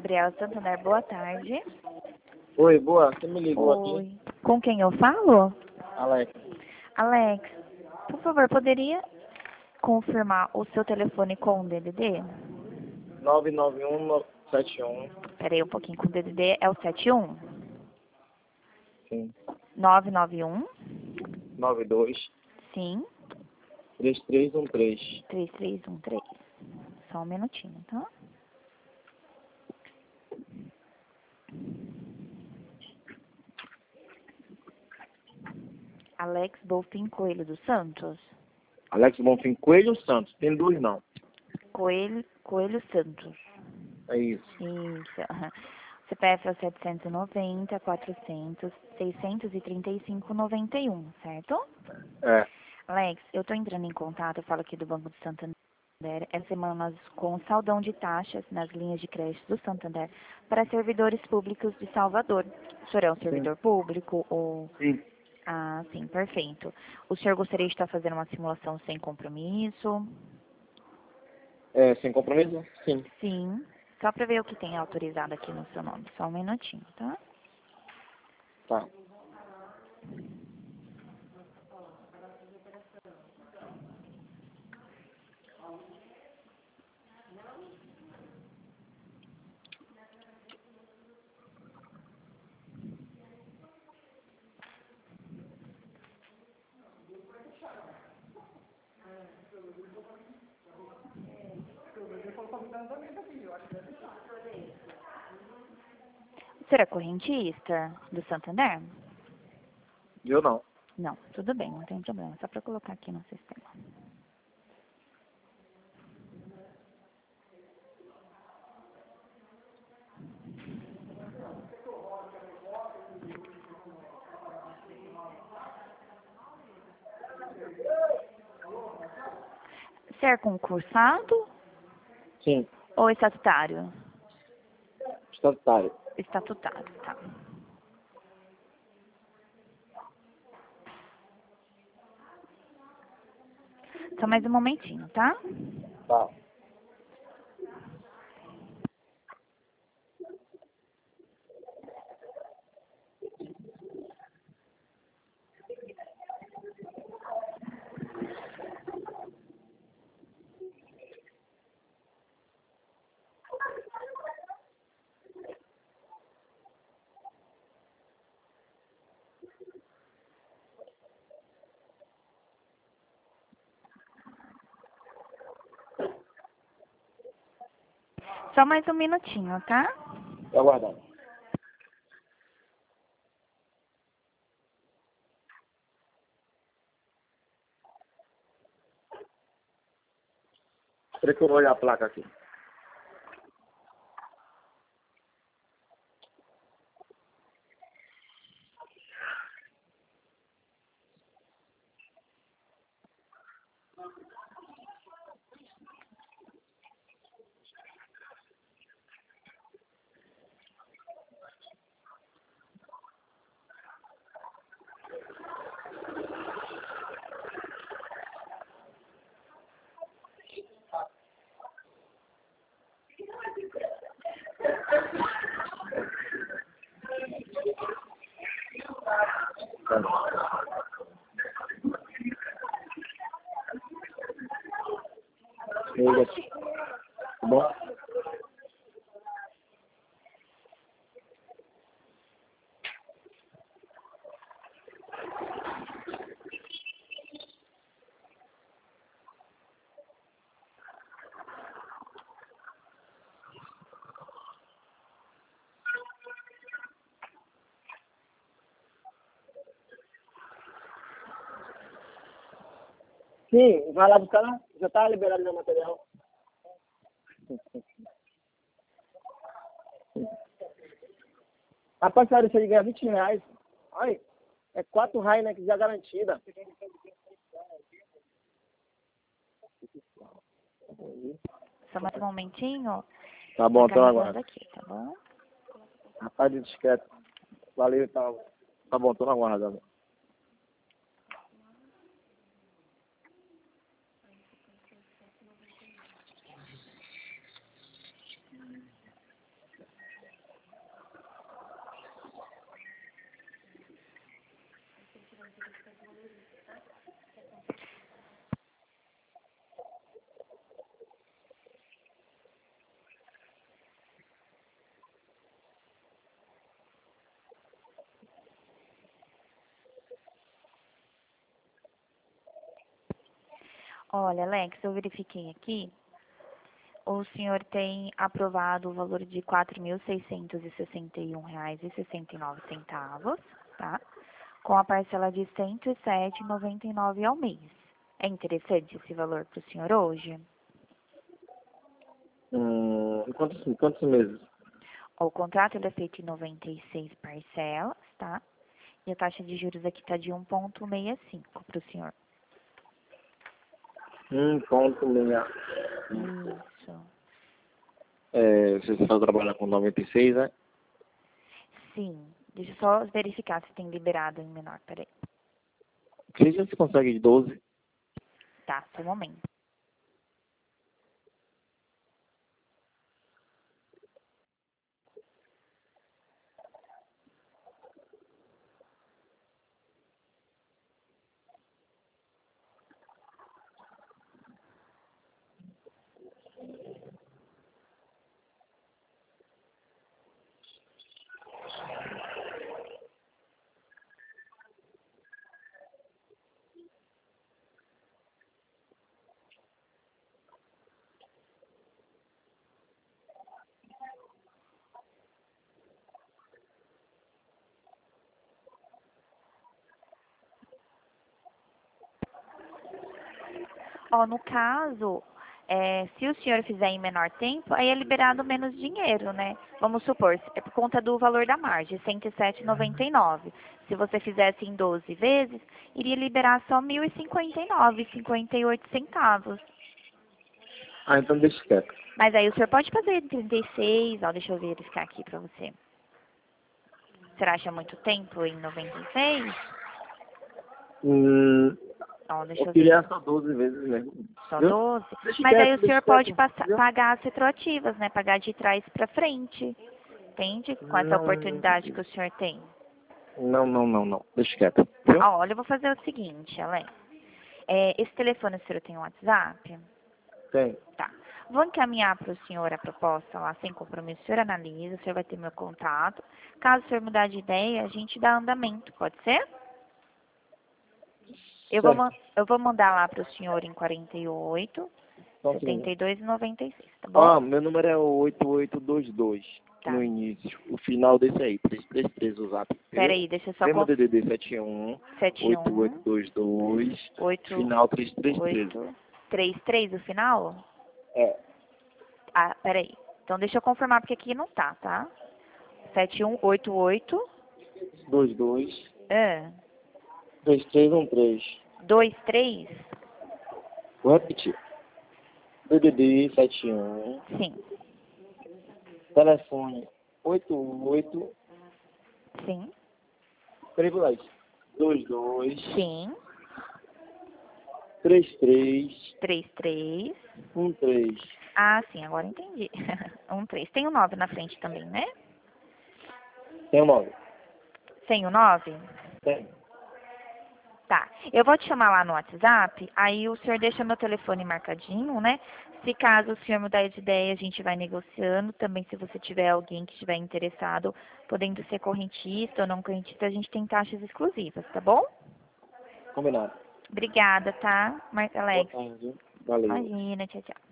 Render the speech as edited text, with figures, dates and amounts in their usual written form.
Gabriela Santander, boa tarde. Oi, boa. Você me ligou Oi. aqui? Com quem eu falo? Alex. Alex, por favor, poderia confirmar o seu telefone com o DDD? 99171. Peraí um pouquinho, com o DDD é o 71? Sim. 991? 92 Sim, 3313. 3313. Só um minutinho, tá? Alex Bonfim Coelho dos Santos? Alex Bonfim Coelho Santos. Tem dois não. Coelho Santos. É isso. Isso. aham. CPF é o 790 400 635 91, certo? É. Alex, eu estou entrando em contato, eu falo aqui do Banco do Santander, essa semana com saldão de taxas nas linhas de crédito do Santander para servidores públicos de Salvador. O senhor é um servidor público ou... Sim. Ah, sim, perfeito. O senhor gostaria de estar fazendo uma simulação sem compromisso? É, sem compromisso? Sim. Sim. Só para ver o que tem autorizado aqui no seu nome. Só um minutinho, tá? Tá. O senhor é correntista do Santander? Eu não. Não, tudo bem, não tem problema. Só para colocar aqui no sistema. Você é concursado Sim. ou estatutário? Estatutário. Estatutário, tá. Só mais um momentinho, tá? Tá. Só mais um minutinho, tá? Tô aguardando. Espera que eu vou olhar a placa aqui. Ele aqui. Tá bom? Sim, vai lá buscar. Já tá liberado meu material. Rapaz, sério, isso aí ganha R$ 20. Ai, é 4 Heineken já garantida. Só mais um momentinho. Tá bom, Tá então carregando agora. aqui, tá bom? Rapaz de disquete. Valeu e tal. Tá bom, tô na guarda. Olha, Alex, eu verifiquei aqui. O senhor tem aprovado o valor de R$ 4.661,69, tá? Com a parcela de R$ 107,99 ao mês. É interessante esse valor para o senhor hoje? Quantos meses? O contrato ele é feito em 96 parcelas, tá? E a taxa de juros aqui está de 1,65 para o senhor. 1,6. Isso. Você só trabalha com 96, né? Sim. Deixa eu só verificar se tem liberado em menor. Peraí. Você já se consegue de 12? Tá, só um momento. Ó, no caso, se o senhor fizer em menor tempo, aí é liberado menos dinheiro, né? Vamos supor, é por conta do valor da margem, R$ 107,99. Se você fizesse em 12 vezes, iria liberar só R$ 1.059,58. Então deixa quieto. Mas aí o senhor pode fazer em 36, ó, deixa eu verificar aqui pra você. Você acha muito tempo em 96? Ó, deixa Eu eu ver. queria só 12 vezes mesmo. Só Viu? 12? Deixa Mas aí quieto, o senhor deixa pode quieto, viu? pagar as retroativas, né? Pagar de trás pra frente. Entende? Com essa Não, oportunidade que o senhor tem. não. Deixa quieto, Tá, viu? ó, olha, eu vou fazer o seguinte, Alex. Esse telefone o senhor tem um WhatsApp? Tem. Tá. Vou encaminhar para o senhor a proposta lá, sem compromisso. O senhor analisa, o senhor vai ter meu contato. Caso o senhor mudar de ideia, a gente dá andamento, pode ser? Certo. Eu vou mandar lá para o senhor em 48, Só um segundo. 72 e 96, tá bom? Ó, meu número é o 8822 Tá. no início. O final desse aí, 333 o zap. Pera Viu? aí, deixa eu só Lembra DDD 71 71 8822 8 final 333. 8 33 o final? É. Ah, peraí. Então deixa eu confirmar porque aqui não tá? 7188 22 ah, 3313. 23? Vou repetir. DDD 71 Sim. telefone 88 Sim. privilégio 22 Sim. 33 33. 13. Ah, sim, agora entendi. 13. Tem o 9 na frente também, né? Tem um nome? Sem o 9? Tem. Tá. Eu vou te chamar lá no WhatsApp, aí o senhor deixa meu telefone marcadinho, né? Se caso o senhor mudar de ideia, a gente vai negociando. Também se você tiver alguém que estiver interessado, podendo ser correntista ou não correntista, a gente tem taxas exclusivas, tá bom? Combinado. Obrigada, tá, Marca Boa Alex? tarde. Valeu. Imagina, tchau, tchau.